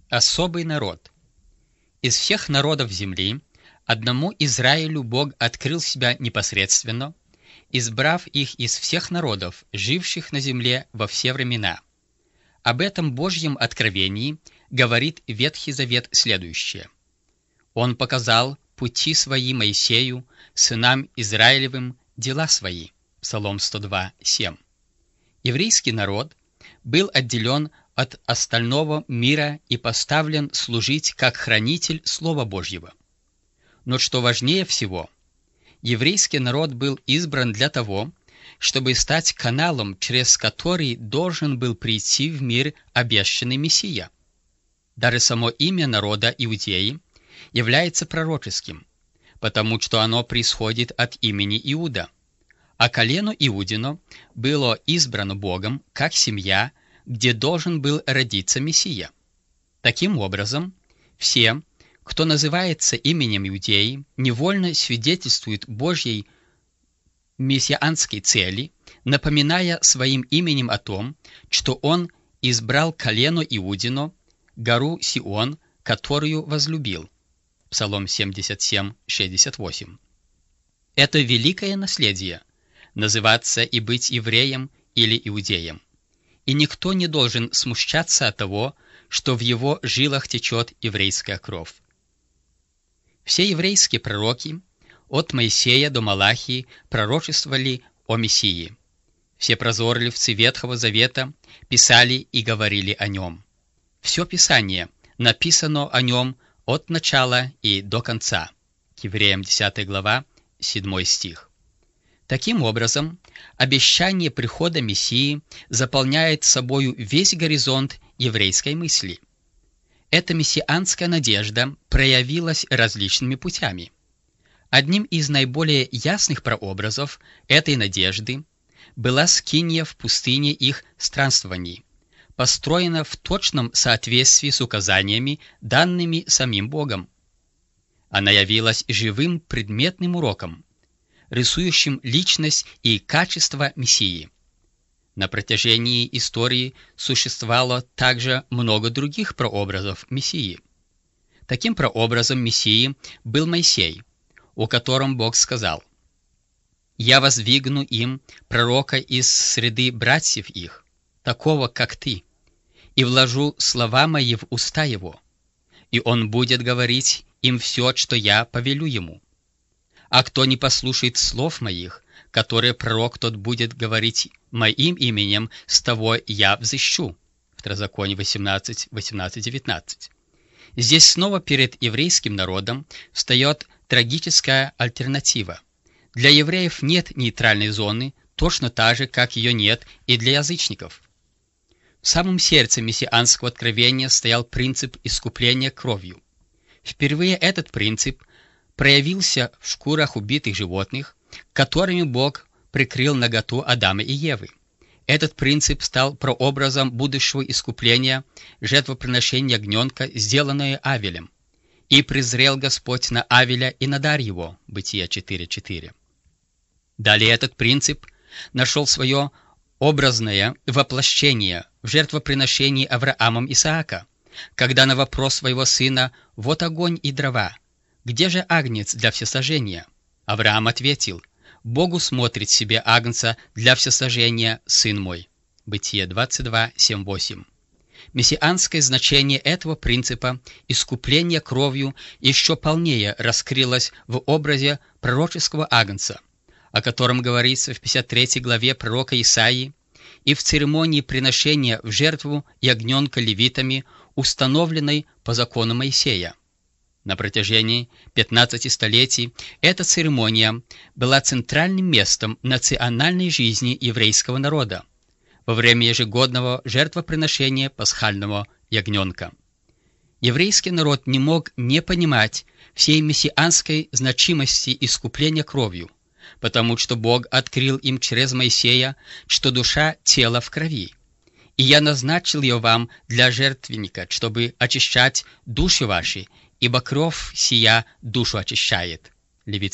Особый народ. Из всех народов земли одному Израилю Бог открыл себя непосредственно, избрав их из всех народов, живших на земле во все времена. Об этом Божьем откровении говорит Ветхий Завет следующее. «Он показал пути свои Моисею, сынам Израилевым, дела свои». Псалом 102, 7. Еврейский народ был отделен от остального мира и поставлен служить как хранитель Слова Божьего. Но что важнее всего, еврейский народ был избран для того, чтобы стать каналом, через который должен был прийти в мир обещанный Мессия. Даже само имя народа Иудеи является пророческим, потому что оно происходит от имени Иуда. А колено Иудино было избрано Богом как семья, где должен был родиться Мессия. Таким образом, все, кто называется именем Иудеи, невольно свидетельствуют Божьей мессианской цели, напоминая своим именем о том, что Он избрал колено Иудино, гору Сион, которую возлюбил. Псалом 77, 68. Это великое наследие – называться и быть евреем или иудеем. И никто не должен смущаться от того, что в его жилах течет еврейская кровь. Все еврейские пророки, от Моисея до Малахии, пророчествовали о Мессии. Все прозорливцы Ветхого Завета писали и говорили о нем. Все Писание написано о нем от начала и до конца. К Евреям 10 глава, 7 стих. Таким образом, обещание прихода Мессии заполняет собою весь горизонт еврейской мысли. Эта мессианская надежда проявилась различными путями. Одним из наиболее ясных прообразов этой надежды была скиния в пустыне их странствований, построена в точном соответствии с указаниями, данными самим Богом. Она явилась живым предметным уроком, рисующим личность и качество Мессии. На протяжении истории существовало также много других прообразов Мессии. Таким прообразом Мессии был Моисей, о котором Бог сказал: «Я воздвигну им пророка из среды братьев их, такого, как ты, и вложу слова мои в уста его, и он будет говорить им все, что я повелю ему. А кто не послушает слов моих, которые пророк тот будет говорить моим именем, с того я взыщу». Второзаконие 18, 18, 19. Здесь снова перед еврейским народом встает трагическая альтернатива. Для евреев нет нейтральной зоны, точно так же, как ее нет и для язычников. В самом сердце мессианского откровения стоял принцип искупления кровью. Впервые этот принцип проявился в шкурах убитых животных, которыми Бог прикрыл наготу Адама и Евы. Этот принцип стал прообразом будущего искупления, жертвоприношения ягненка, сделанное Авелем. «И презрел Господь на Авеля и на дар его» Бытие 4.4. Далее этот принцип нашел свое образное воплощение в жертвоприношении Авраамом Исаака, когда на вопрос своего сына «Вот огонь и дрова, где же агнец для всесожжения?» Авраам ответил: «Богу смотрит себе агнца для всесожжения, сын мой». Бытие 22, 7, 8. Мессианское значение этого принципа искупления кровью еще полнее раскрылось в образе пророческого агнца, о котором говорится в 53 главе пророка Исаии, и в церемонии приношения в жертву ягненка левитами, установленной по закону Моисея. На протяжении 15 столетий эта церемония была центральным местом национальной жизни еврейского народа во время ежегодного жертвоприношения пасхального ягненка. Еврейский народ не мог не понимать всей мессианской значимости искупления кровью, потому что Бог открыл им через Моисея, что душа тела в крови. «И я назначил ее вам для жертвенника, чтобы очищать души ваши, ибо кровь сия душу очищает». Левит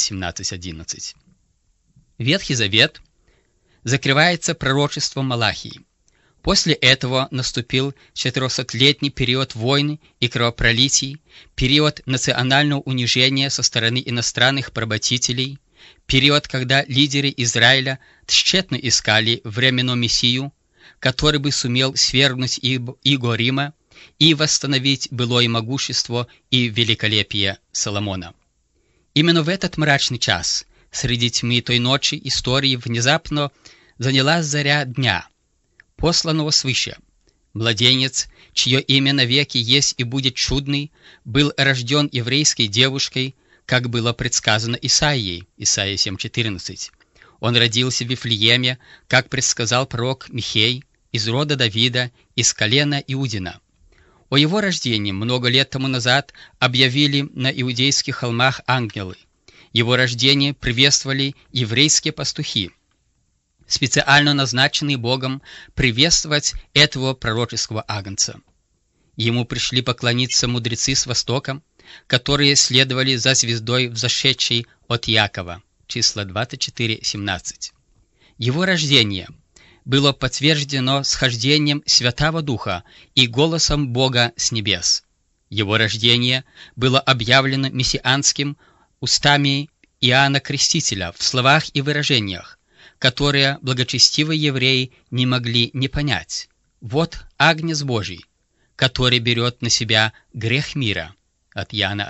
17:11. Ветхий Завет закрывается пророчеством Малахии. После этого наступил 400-летний период войн и кровопролитий, период национального унижения со стороны иностранных поработителей, период, когда лидеры Израиля тщетно искали временного Мессию, который бы сумел свергнуть иго Рима и восстановить былое могущество и великолепие Соломона. Именно в этот мрачный час, среди тьмы той ночи истории, внезапно занялась заря дня, посланного свыше. Младенец, чье имя навеки есть и будет чудный, был рожден еврейской девушкой, как было предсказано Исаией, Исаия 7:14. Он родился в Вифлееме, как предсказал пророк Михей, из рода Давида, из колена Иудина. О его рождении много лет тому назад объявили на иудейских холмах ангелы. Его рождение приветствовали еврейские пастухи, специально назначенные Богом приветствовать этого пророческого агнца. Ему пришли поклониться мудрецы с востока, которые следовали за звездой, взошедшей от Якова. Числа 24:17. Его рождение было подтверждено схождением Святого Духа и голосом Бога с небес. Его рождение было объявлено мессианским устами Иоанна Крестителя в словах и выражениях, которые благочестивые евреи не могли не понять. Вот Агнец Божий, который берет на себя грех мира. От Иоанна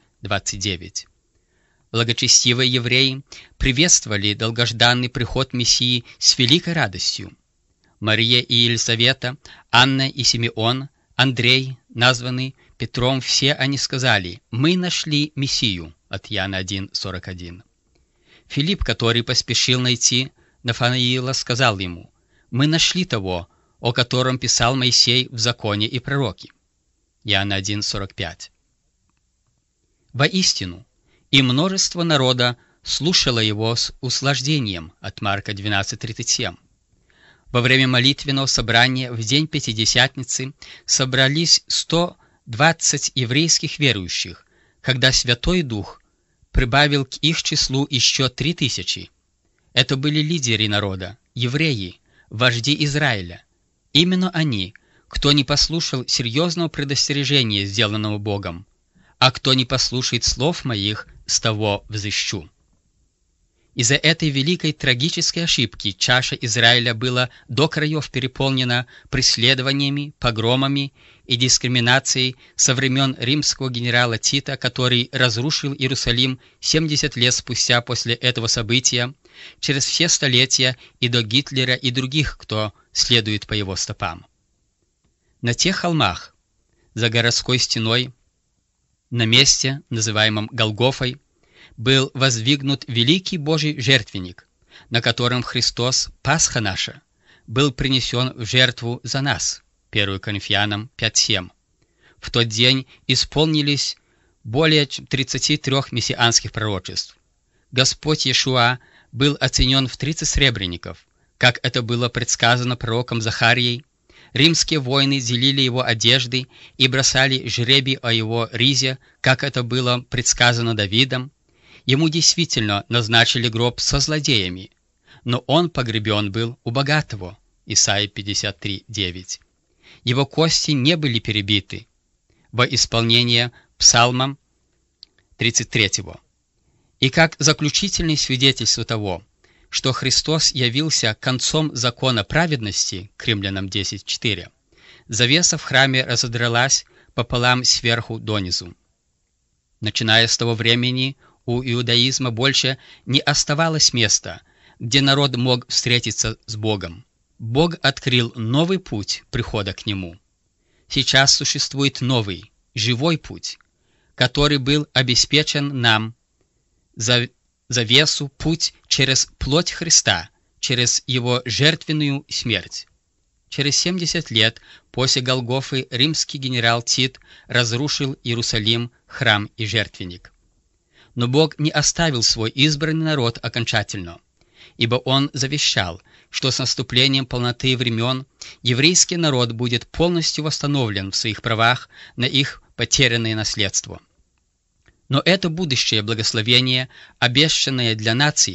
1:29. Благочестивые евреи приветствовали долгожданный приход Мессии с великой радостью. Мария и Елисавета, Анна и Симеон, Андрей, названный Петром, все они сказали: «Мы нашли Мессию» от Иоанна 1:41. Филипп, который поспешил найти Нафанаила, сказал ему: «Мы нашли того, о котором писал Моисей в законе и пророки» Иоанна 1:45. Воистину, и множество народа слушало его с услаждением от Марка 12:37. Во время молитвенного собрания в день Пятидесятницы собрались 120 еврейских верующих, когда Святой Дух прибавил к их числу еще 3000. Это были лидеры народа, евреи, вожди Израиля. Именно они, кто не послушал серьезного предостережения, сделанного Богом, а кто не послушает слов моих, с того взыщу. Из-за этой великой трагической ошибки чаша Израиля была до краев переполнена преследованиями, погромами и дискриминацией со времен римского генерала Тита, который разрушил Иерусалим 70 лет спустя после этого события, через все столетия и до Гитлера и других, кто следует по его стопам. На тех холмах, за городской стеной, на месте, называемом Голгофой, был воздвигнут великий Божий жертвенник, на котором Христос, Пасха наша, был принесен в жертву за нас. 1 Коринфянам 5:7. В тот день исполнились более 33 мессианских пророчеств. Господь Иешуа был оценен в 30 сребреников, как это было предсказано пророком Захарией. Римские воины делили его одежды и бросали жребий о его ризе, как это было предсказано Давидом. Ему действительно назначили гроб со злодеями, но он погребен был у богатого. Исайя 53:9. Его кости не были перебиты во исполнение Псалма 33. И как заключительное свидетельство того, что Христос явился концом закона праведности, к Римлянам 10:4, завеса в храме разодралась пополам сверху донизу. Начиная с того времени, у иудаизма больше не оставалось места, где народ мог встретиться с Богом. Бог открыл новый путь прихода к Нему. Сейчас существует новый, живой путь, который был обеспечен нам завесу, путь через плоть Христа, через Его жертвенную смерть. Через 70 лет после Голгофы римский генерал Тит разрушил Иерусалим, храм и жертвенник. Но Бог не оставил свой избранный народ окончательно, ибо Он завещал, что с наступлением полноты времен еврейский народ будет полностью восстановлен в своих правах на их потерянное наследство. Но это будущее благословение, обещанное для нации,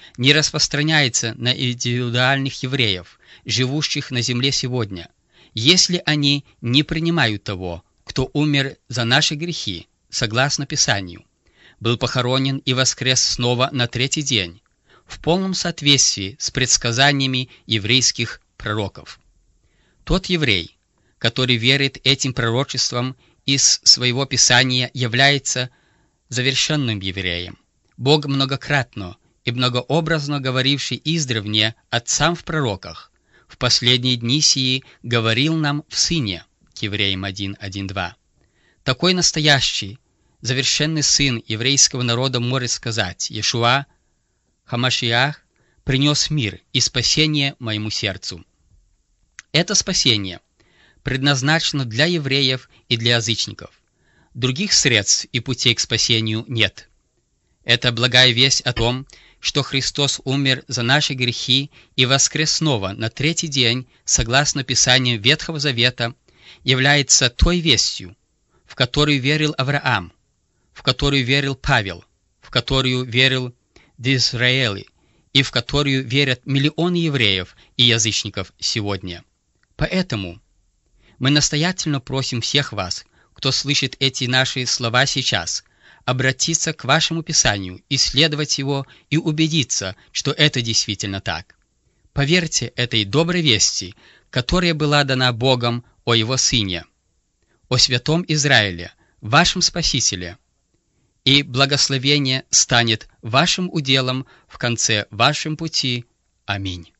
не распространяется на индивидуальных евреев, живущих на земле сегодня, если они не принимают того, кто умер за наши грехи, согласно Писанию, был похоронен и воскрес снова на третий день, в полном соответствии с предсказаниями еврейских пророков. Тот еврей, который верит этим пророчествам из своего Писания, является завершенным евреем. Бог многократно и многообразно говоривший издревне отцам в пророках, в последние дни сии говорил нам в Сыне, к Евреям 1:1-2. Такой настоящий, завершенный Сын еврейского народа может сказать: «Иешуа, Хамашиах, принес мир и спасение моему сердцу». Это спасение предназначено для евреев и для язычников. Других средств и путей к спасению нет. Это благая весть о том, что Христос умер за наши грехи и воскрес снова на третий день, согласно Писанию Ветхого Завета, является той вестью, в которую верил Авраам, в которую верил Павел, в которую верил Дизраэли и в которую верят миллионы евреев и язычников сегодня. Поэтому мы настоятельно просим всех вас, кто слышит эти наши слова сейчас, обратиться к вашему Писанию, исследовать его и убедиться, что это действительно так. Поверьте этой доброй вести, которая была дана Богом о Его Сыне, о Святом Израиле, вашем Спасителе, и благословение станет вашим уделом в конце вашем пути. Аминь.